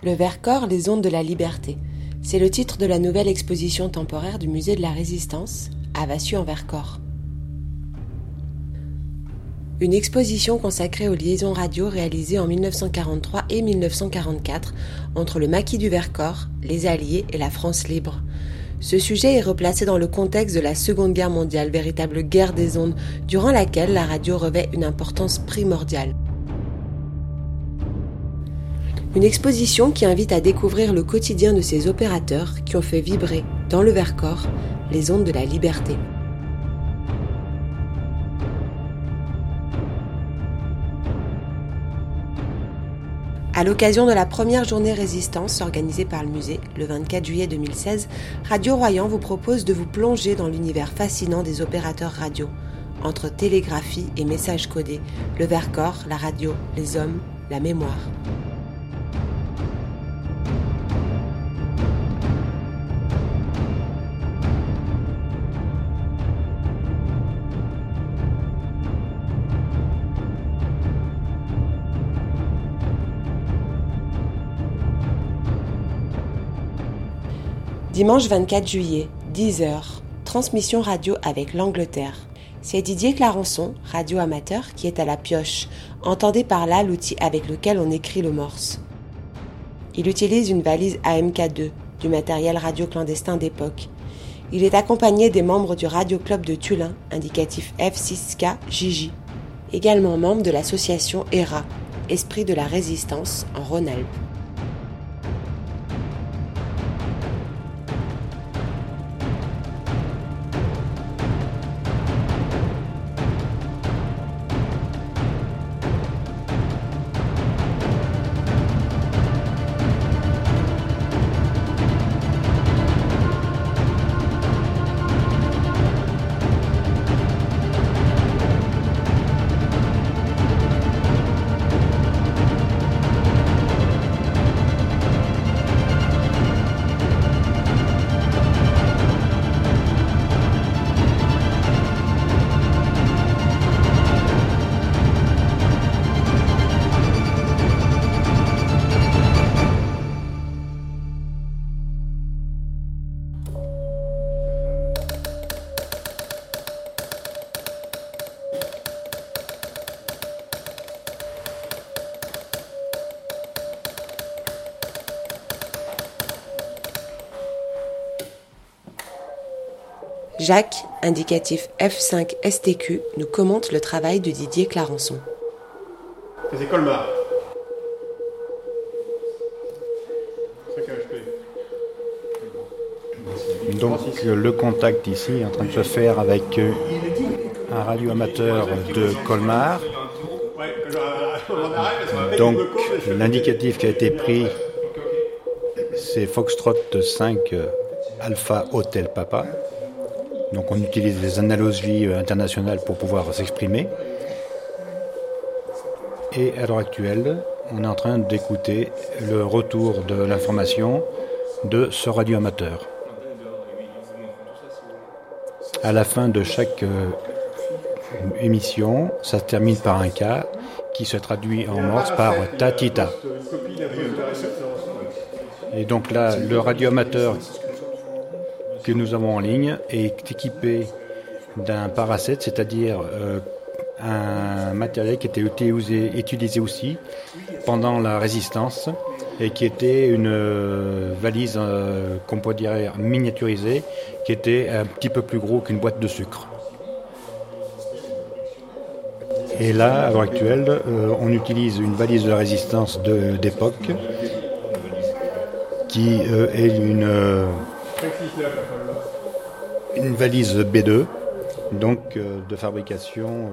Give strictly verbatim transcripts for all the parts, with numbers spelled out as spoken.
Le Vercors, les ondes de la liberté. C'est le titre de la nouvelle exposition temporaire du Musée de la Résistance, à Vassieux-en-Vercors. Une exposition consacrée aux liaisons radio réalisées en dix-neuf cent quarante-trois et dix-neuf cent quarante-quatre entre le maquis du Vercors, les Alliés et la France libre. Ce sujet est replacé dans le contexte de la Seconde Guerre mondiale, véritable guerre des ondes, durant laquelle la radio revêt une importance primordiale. Une exposition qui invite à découvrir le quotidien de ces opérateurs qui ont fait vibrer, dans le Vercors, les ondes de la liberté. À l'occasion de la première journée Résistance organisée par le musée, le vingt-quatre juillet deux mille seize, Radio Royan vous propose de vous plonger dans l'univers fascinant des opérateurs radio. Entre télégraphie et messages codés, le Vercors, la radio, les hommes, la mémoire. Dimanche vingt-quatre juillet, dix heures, transmission radio avec l'Angleterre. C'est Didier Clarençon, radio amateur, qui est à la pioche. Entendez par là l'outil avec lequel on écrit le morse. Il utilise une valise A M K deux, du matériel radio clandestin d'époque. Il est accompagné des membres du Radio Club de Tullin, indicatif F six K J J, également membre de l'association E R A, Esprit de la Résistance, en Rhône-Alpes. Jacques, indicatif F cinq S T Q, nous commente le travail de Didier Clarençon. C'est Colmar. Donc le contact ici est en train de se faire avec un radioamateur de Colmar. Donc l'indicatif qui a été pris, c'est Foxtrot cinq Alpha Hotel Papa. Donc on utilise les analogies internationales pour pouvoir s'exprimer. Et à l'heure actuelle, on est en train d'écouter le retour de l'information de ce radioamateur. À la fin de chaque euh, émission, ça se termine par un K qui se traduit en morse par tatita. Et donc là, le radioamateur que nous avons en ligne est équipé d'un paracet, c'est-à-dire euh, un matériel qui était utilisé, utilisé aussi pendant la Résistance et qui était une euh, valise euh, qu'on peut dire miniaturisée, qui était un petit peu plus gros qu'une boîte de sucre. Et là, à l'heure actuelle, euh, on utilise une valise de Résistance de, d'époque qui euh, est une... Euh, Une valise B deux, donc euh, de fabrication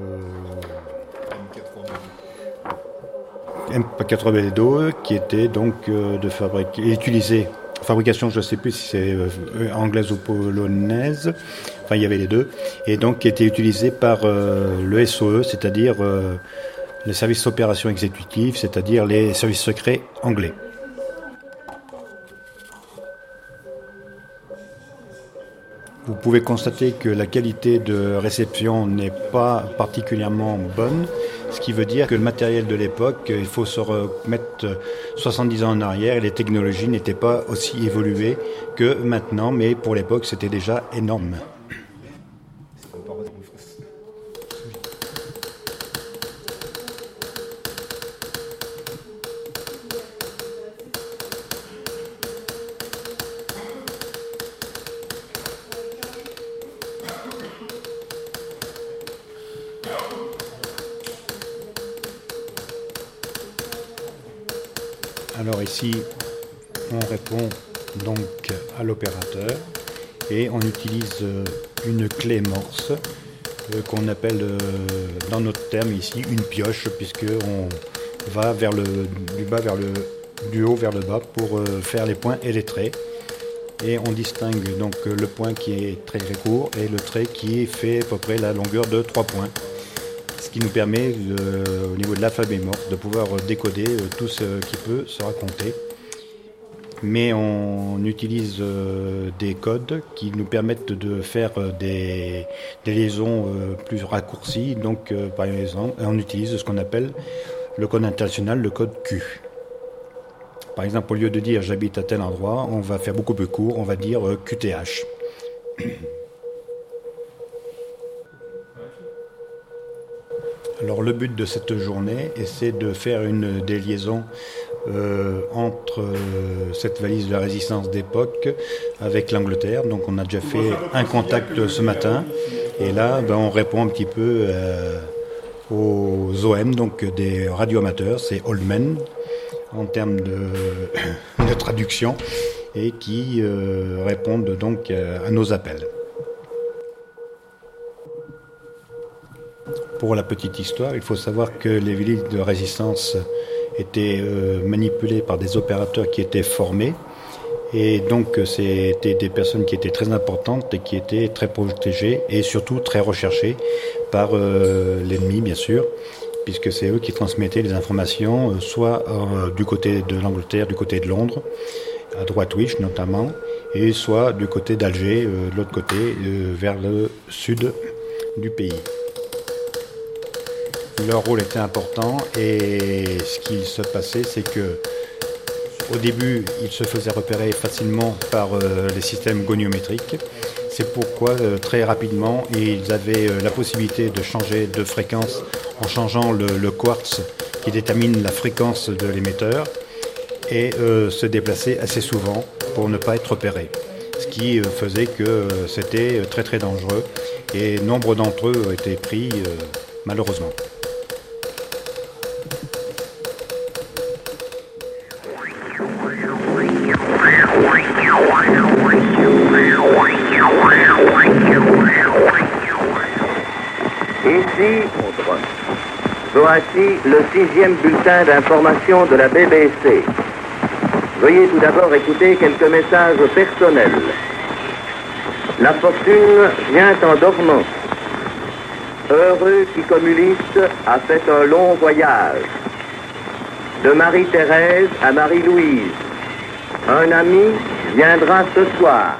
euh, M quatre B deux, qui était donc euh, de fabriquer, utilisée, fabrication, je ne sais plus si c'est euh, anglaise ou polonaise, enfin il y avait les deux, et donc qui était utilisée par euh, le S O E, c'est-à-dire euh, les services d'opération exécutive, c'est-à-dire les services secrets anglais. Vous pouvez constater que la qualité de réception n'est pas particulièrement bonne, ce qui veut dire que le matériel de l'époque, il faut se remettre soixante-dix ans en arrière et les technologies n'étaient pas aussi évoluées que maintenant, mais pour l'époque c'était déjà énorme. Alors ici, on répond donc à l'opérateur et on utilise une clé morse euh, qu'on appelle euh, dans notre terme ici une pioche, puisqu'on va vers le, du bas vers le, du haut vers le bas pour euh, faire les points et les traits. Et on distingue donc le point qui est très très court et le trait qui fait à peu près la longueur de trois points. Ce qui nous permet, euh, au niveau de l'alphabet morse, de pouvoir décoder euh, tout ce qui peut se raconter. Mais on utilise euh, des codes qui nous permettent de faire euh, des, des liaisons euh, plus raccourcies. Donc, euh, par exemple, on utilise ce qu'on appelle le code international, le code Q. Par exemple, au lieu de dire « j'habite à tel endroit », on va faire beaucoup plus court, on va dire euh, Q T H. Alors le but de cette journée, c'est de faire une des liaisons euh, entre euh, cette valise de la résistance d'époque avec l'Angleterre. Donc on a déjà fait un contact ce matin et là ben, on répond un petit peu euh, aux O M, donc des radioamateurs, c'est Old Men en termes de, de traduction et qui euh, répondent donc à nos appels. Pour la petite histoire, il faut savoir que les valises de résistance étaient euh, manipulées par des opérateurs qui étaient formés. Et donc, c'était des personnes qui étaient très importantes et qui étaient très protégées et surtout très recherchées par euh, l'ennemi, bien sûr, puisque c'est eux qui transmettaient les informations, euh, soit euh, du côté de l'Angleterre, du côté de Londres, à Droitwich notamment, et soit du côté d'Alger, euh, de l'autre côté, euh, vers le sud du pays. Leur rôle était important et ce qui se passait, c'est que au début, ils se faisaient repérer facilement par euh, les systèmes goniométriques. C'est pourquoi euh, très rapidement, ils avaient euh, la possibilité de changer de fréquence en changeant le, le quartz qui détermine la fréquence de l'émetteur et euh, se déplacer assez souvent pour ne pas être repérés. Ce qui euh, faisait que euh, c'était très très dangereux et nombre d'entre eux ont été pris euh, malheureusement. Ici, voici le sixième bulletin d'information de la B B C. Veuillez tout d'abord écouter quelques messages personnels. La fortune vient en dormant. Heureux qui communiste a fait un long voyage. De Marie-Thérèse à Marie-Louise. Un ami viendra ce soir.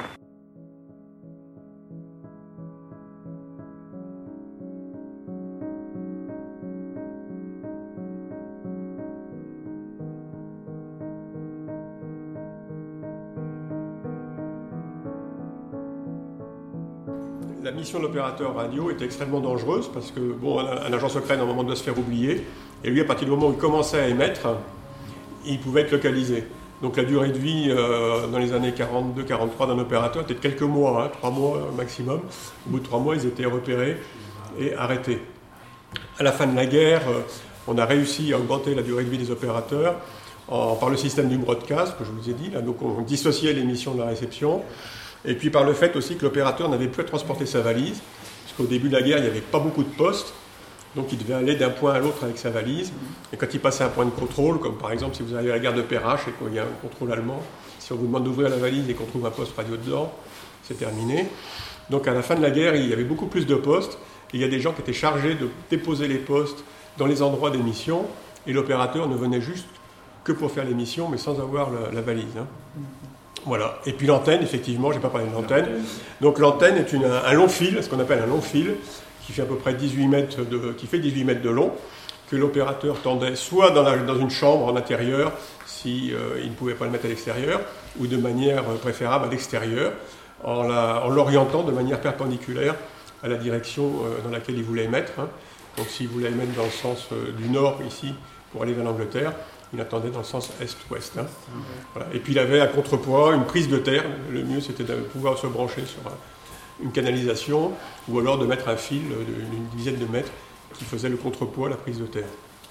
La mission de l'opérateur radio était extrêmement dangereuse parce que bon, un, un agent secret, à un moment, doit se faire oublier. Et lui, à partir du moment où il commençait à émettre, il pouvait être localisé. Donc la durée de vie euh, dans les années quarante-deux quarante-trois d'un opérateur était de quelques mois, hein, trois mois maximum. Au bout de trois mois, ils étaient repérés et arrêtés. À la fin de la guerre, euh, on a réussi à augmenter la durée de vie des opérateurs en, par le système du broadcast, que je vous ai dit. Là, donc on dissociait l'émission de la réception. Et puis par le fait aussi que l'opérateur n'avait plus à transporter sa valise, parce qu'au début de la guerre, il n'y avait pas beaucoup de postes, donc il devait aller d'un point à l'autre avec sa valise. Et quand il passait un point de contrôle, comme par exemple si vous arrivez à la gare de Perrache et qu'il y a un contrôle allemand, si on vous demande d'ouvrir la valise et qu'on trouve un poste radio dedans, c'est terminé. Donc à la fin de la guerre, il y avait beaucoup plus de postes, et il y a des gens qui étaient chargés de déposer les postes dans les endroits d'émission, et l'opérateur ne venait juste que pour faire l'émission, mais sans avoir la, la valise. Hein. Voilà. Et puis l'antenne, effectivement, je n'ai pas parlé de l'antenne. Donc l'antenne est une, un long fil, ce qu'on appelle un long fil, qui fait à peu près dix-huit mètres de, qui fait dix-huit mètres de long, que l'opérateur tendait soit dans, la, dans une chambre en intérieur, si euh, il ne pouvait pas le mettre à l'extérieur, ou de manière préférable à l'extérieur, en, la, en l'orientant de manière perpendiculaire à la direction euh, dans laquelle il voulait émettre. Hein. Donc s'il voulait émettre dans le sens euh, du nord, ici, pour aller vers l'Angleterre, il attendait dans le sens est-ouest. Hein. Voilà. Et puis il avait à contrepoids une prise de terre. Le mieux, c'était de pouvoir se brancher sur un, une canalisation, ou alors de mettre un fil d'une dizaine de mètres qui faisait le contrepoids à la prise de terre.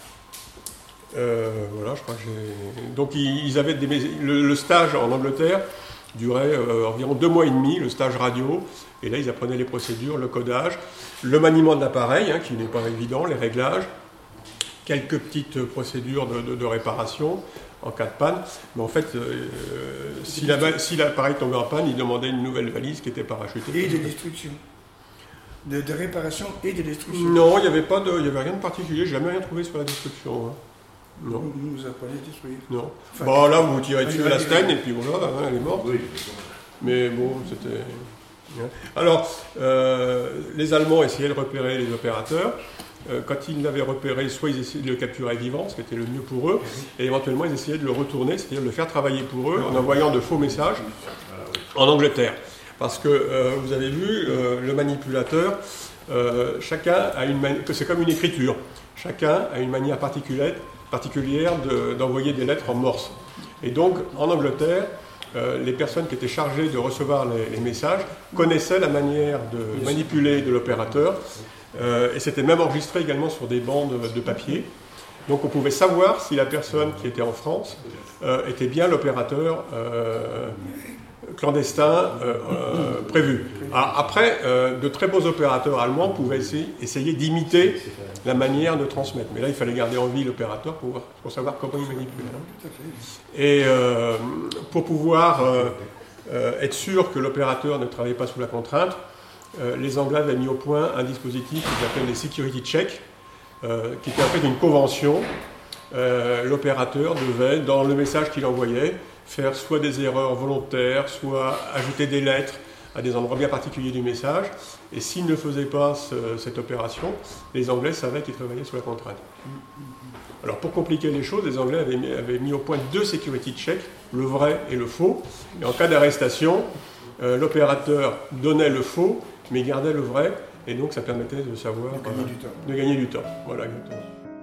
Euh, voilà, je crois que j'ai... Donc ils avaient des... le, le stage en Angleterre durait euh, environ deux mois et demi, le stage radio, et là ils apprenaient les procédures, le codage, le maniement de l'appareil, hein, qui n'est pas évident, les réglages, quelques petites procédures de, de, de réparation en cas de panne, mais en fait, euh, si, la, si l'appareil tombait en panne, ils demandaient une nouvelle valise qui était parachutée. Et de destruction. De, de réparation et de destruction. Non, il n'y avait, pas de, il y avait rien de particulier, je n'ai jamais rien trouvé sur la destruction. Hein. Non. Nous, nous a pas les détruire. Non. Enfin, bon, là, vous tirez dessus la Stein, et puis voilà, hein, elle est morte. Oui. Mais bon, c'était... Alors, euh, les Allemands essayaient de repérer les opérateurs. Euh, quand ils l'avaient repéré, soit ils essayaient de le capturer vivant, ce qui était le mieux pour eux, et éventuellement ils essayaient de le retourner, c'est-à-dire de le faire travailler pour eux en envoyant de faux messages en Angleterre. Parce que, euh, vous avez vu, euh, le manipulateur, euh, chacun a une mani- c'est comme une écriture. Chacun a une manière particulière, particulière de, d'envoyer des lettres en morse. Et donc, en Angleterre, Euh, les personnes qui étaient chargées de recevoir les, les messages connaissaient la manière de manipuler de l'opérateur euh, et c'était même enregistré également sur des bandes de, de papier. Donc on pouvait savoir si la personne qui était en France euh, était bien l'opérateur euh, clandestin euh, euh, prévu. Alors, après, euh, de très beaux opérateurs allemands pouvaient essayer, essayer d'imiter la manière de transmettre. Mais là, il fallait garder en vie l'opérateur pour, pour savoir comment il manipulait. Hein. Et euh, pour pouvoir euh, euh, être sûr que l'opérateur ne travaillait pas sous la contrainte, euh, les Anglais avaient mis au point un dispositif qu'ils appellent les security checks, euh, qui était en fait une convention. Euh, l'opérateur devait, dans le message qu'il envoyait, faire soit des erreurs volontaires, soit ajouter des lettres à des endroits bien particuliers du message. Et s'il ne faisait pas ce, cette opération, les Anglais savaient qu'ils travaillaient sous la contrainte. Alors pour compliquer les choses, les Anglais avaient mis, avaient mis au point deux security checks, le vrai et le faux. Et en cas d'arrestation, euh, l'opérateur donnait le faux, mais gardait le vrai. Et donc ça permettait de savoir... De gagner euh, du temps. De gagner du temps. Voilà, exactement.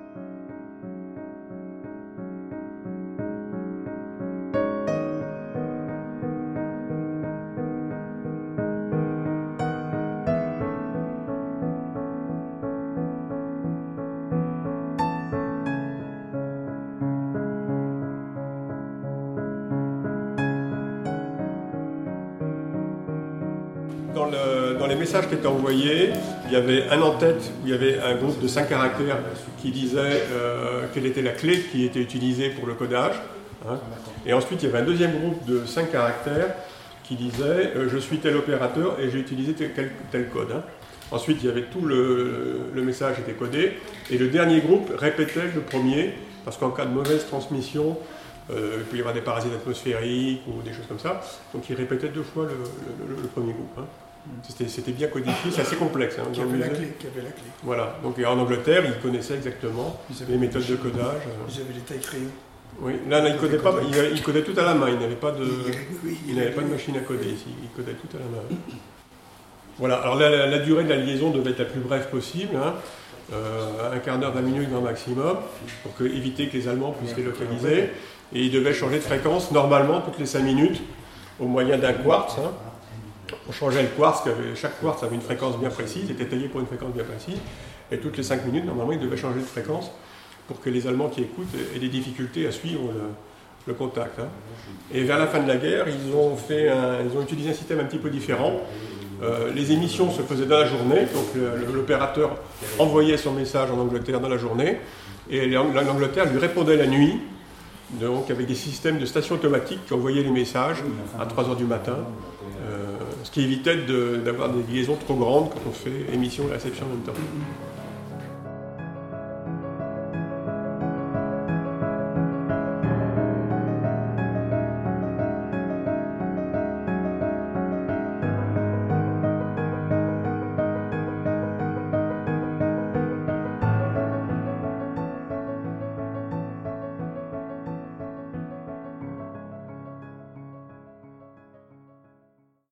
Dans, le, dans les messages qui étaient envoyés, il y avait un en-tête où il y avait un groupe de cinq caractères qui disait euh, quelle était la clé qui était utilisée pour le codage. Hein. Et ensuite, il y avait un deuxième groupe de cinq caractères qui disait euh, je suis tel opérateur et j'ai utilisé tel, tel, tel code. Hein. Ensuite, il y avait tout le, le message était codé. Et le dernier groupe répétait le premier, parce qu'en cas de mauvaise transmission, Euh, il peut y avoir des parasites atmosphériques ou des choses comme ça. Donc il répétait deux fois le, le, le, le premier groupe. Hein. C'était, c'était bien codifié, c'est assez complexe. Hein, qui, avait la clé, qui avait la clé. Voilà. Donc en Angleterre, ils connaissaient exactement les méthodes de codage. Ils avaient les tailles crayons. Oui, là, là il codait pas, il, il codait tout à la main. Il n'avait pas de, oui, il n'avait pas de machine à coder ici. Il codait tout à la main. Voilà. Alors la, la, la durée de la liaison devait être la plus brève possible. Hein. Euh, un quart d'heure, vingt minutes grand maximum, pour que, éviter que les Allemands puissent les localiser. Et ils devaient changer de fréquence normalement toutes les cinq minutes au moyen d'un quartz. Hein. On changeait le quartz, chaque quartz avait une fréquence bien précise, était taillé pour une fréquence bien précise. Et toutes les cinq minutes, normalement, ils devaient changer de fréquence pour que les Allemands qui écoutent aient des difficultés à suivre le, le contact. Hein. Et vers la fin de la guerre, ils ont, fait un, ils ont utilisé un système un petit peu différent. Euh, les émissions se faisaient dans la journée, donc le, l'opérateur envoyait son message en Angleterre dans la journée, et l'Angleterre lui répondait la nuit, donc avec des systèmes de stations automatiques qui envoyaient les messages à trois heures du matin, euh, ce qui évitait de, d'avoir des liaisons trop grandes quand on fait émission et réception en même temps.